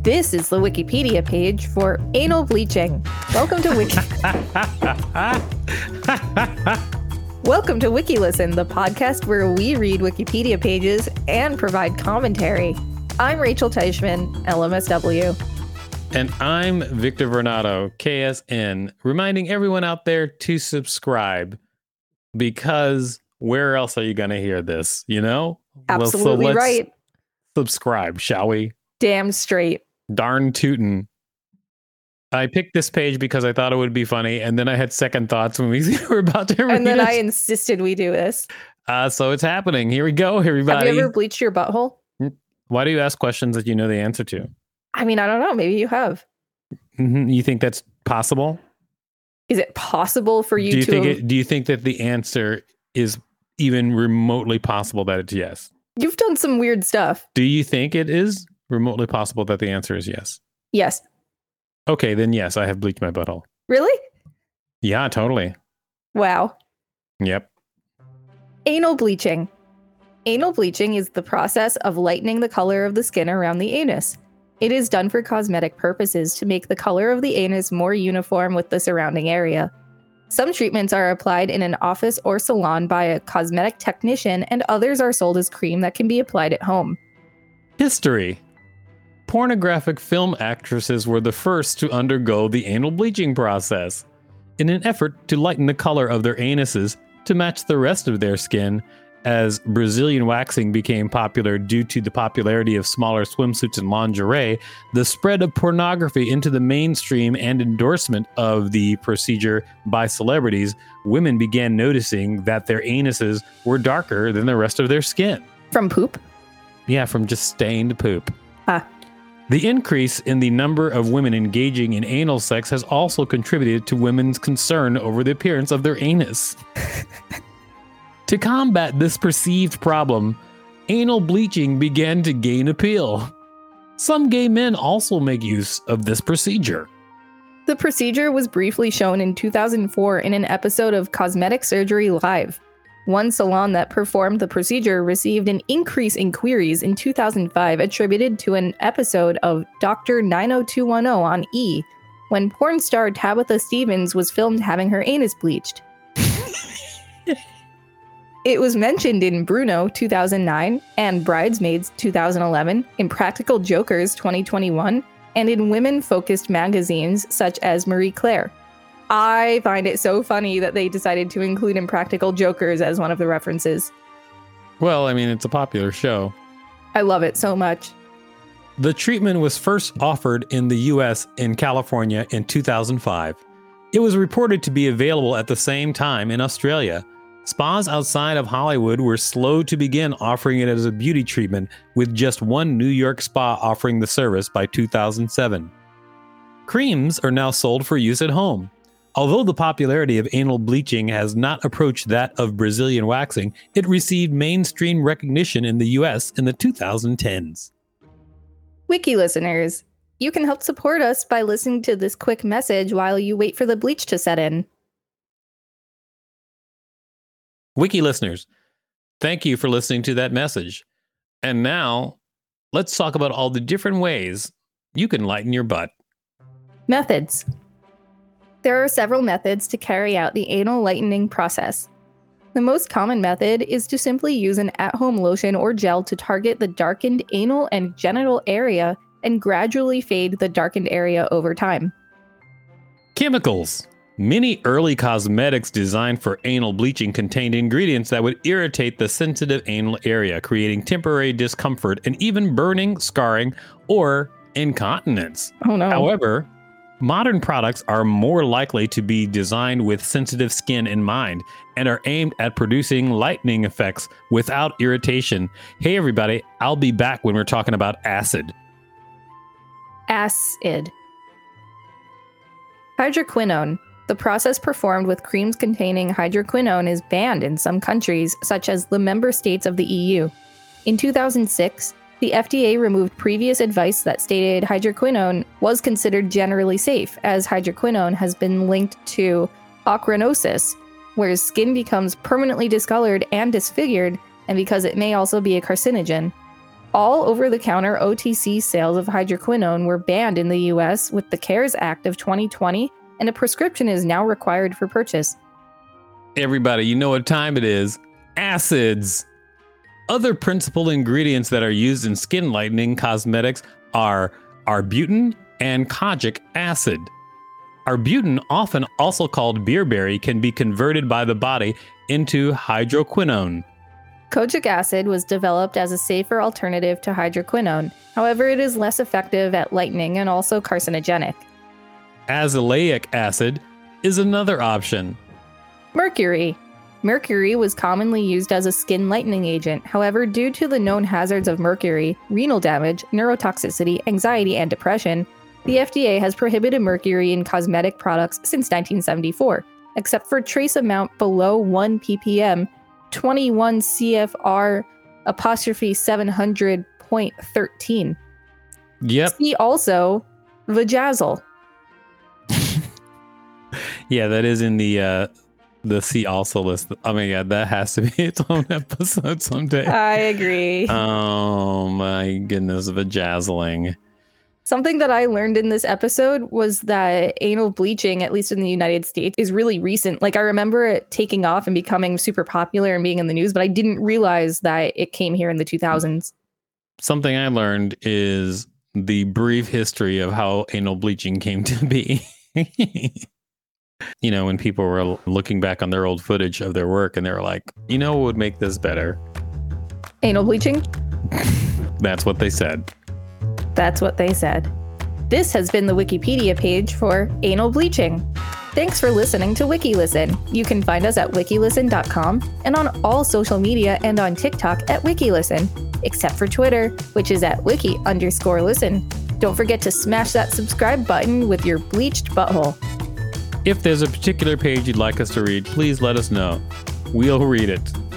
This is the Wikipedia page for anal bleaching. Welcome to Welcome to WikiListen, the podcast where we read Wikipedia pages and provide commentary. I'm Rachel Teichman, LMSW. And I'm Victor Vernado, KSN, reminding everyone out there to subscribe, because where else are you going to hear this, you know? Absolutely let's right. Subscribe, shall we? Damn straight. Darn tootin'. I picked this page because I thought it would be funny, and then I had second thoughts when we were about to read And then it. I insisted we do this. So it's happening. Here we go, everybody. Have you ever bleached your butthole? Why do you ask questions that you know the answer to? I mean, I don't know. Maybe you have. You think that's possible? Is it possible for you do you think that the answer is even remotely possible that it's yes? You've done some weird stuff. Do you think it is remotely possible that the answer is yes? Yes. Okay, then yes, I have bleached my butthole. Really? Yeah, totally. Wow. Yep. Anal bleaching. Anal bleaching is the process of lightening the color of the skin around the anus. It is done for cosmetic purposes to make the color of the anus more uniform with the surrounding area. Some treatments are applied in an office or salon by a cosmetic technician, and others are sold as cream that can be applied at home. History. Pornographic film actresses were the first to undergo the anal bleaching process. In an effort to lighten the color of their anuses to match the rest of their skin, as Brazilian waxing became popular due to the popularity of smaller swimsuits and lingerie, the spread of pornography into the mainstream and endorsement of the procedure by celebrities, women began noticing that their anuses were darker than the rest of their skin. From poop? Yeah, from just stained poop. Ah. The increase in the number of women engaging in anal sex has also contributed to women's concern over the appearance of their anus. To combat this perceived problem, anal bleaching began to gain appeal. Some gay men also make use of this procedure. The procedure was briefly shown in 2004 in an episode of Cosmetic Surgery Live. One salon that performed the procedure received an increase in queries in 2005 attributed to an episode of Dr. 90210 on E! When porn star Tabitha Stevens was filmed having her anus bleached. It was mentioned in Bruno 2009 and Bridesmaids 2011, in Practical Jokers 2021, and in women-focused magazines such as Marie Claire. I find it so funny that they decided to include Impractical Jokers as one of the references. Well, I mean, it's a popular show. I love it so much. The treatment was first offered in the U.S. in California in 2005. It was reported to be available at the same time in Australia. Spas outside of Hollywood were slow to begin offering it as a beauty treatment, with just one New York spa offering the service by 2007. Creams are now sold for use at home. Although the popularity of anal bleaching has not approached that of Brazilian waxing, it received mainstream recognition in the US in the 2010s. Wiki listeners, you can help support us by listening to this quick message while you wait for the bleach to set in. Wiki listeners, thank you for listening to that message. And now, let's talk about all the different ways you can lighten your butt. Methods. There are several methods to carry out the anal lightening process. The most common method is to simply use an at-home lotion or gel to target the darkened anal and genital area and gradually fade the darkened area over time. Chemicals. Many early cosmetics designed for anal bleaching contained ingredients that would irritate the sensitive anal area, creating temporary discomfort and even burning, scarring, or incontinence. Oh no. However, modern products are more likely to be designed with sensitive skin in mind and are aimed at producing lightening effects without irritation. Hey everybody, I'll be back when we're talking about acid. Acid. Hydroquinone. The process performed with creams containing hydroquinone is banned in some countries, such as the member states of the EU. In 2006, the FDA removed previous advice that stated hydroquinone was considered generally safe, as hydroquinone has been linked to ochronosis, where skin becomes permanently discolored and disfigured, and because it may also be a carcinogen. All over-the-counter OTC sales of hydroquinone were banned in the US with the CARES Act of 2020, and a prescription is now required for purchase. Everybody, you know what time it is. Acids. Other principal ingredients that are used in skin lightening cosmetics are arbutin and kojic acid. Arbutin, often also called beerberry, can be converted by the body into hydroquinone. Kojic acid was developed as a safer alternative to hydroquinone. However, it is less effective at lightening and also carcinogenic. Azelaic acid is another option. Mercury. Mercury was commonly used as a skin lightening agent. However, due to the known hazards of mercury, renal damage, neurotoxicity, anxiety, and depression, the FDA has prohibited mercury in cosmetic products since 1974, except for trace amount below 1 ppm, 21 CFR apostrophe 700.13. Yep. See also Vajazzle. Yeah, that is in the see also list. Oh my god, that has to be its own episode someday. I agree. Oh my goodness, vajazzling. Something that I learned in this episode was that anal bleaching, at least in the United States, is really recent. Like, I remember it taking off and becoming super popular and being in the news, but I didn't realize that it came here in the 2000s. Something I learned is the brief history of how anal bleaching came to be. You know, when people were looking back on their old footage of their work and they were like, you know what would make this better? Anal bleaching? That's what they said. That's what they said. This has been the Wikipedia page for anal bleaching. Thanks for listening to WikiListen. You can find us at wikilisten.com and on all social media and on TikTok at WikiListen, except for Twitter, which is at wiki_listen. Don't forget to smash that subscribe button with your bleached butthole. If there's a particular page you'd like us to read, please let us know. We'll read it.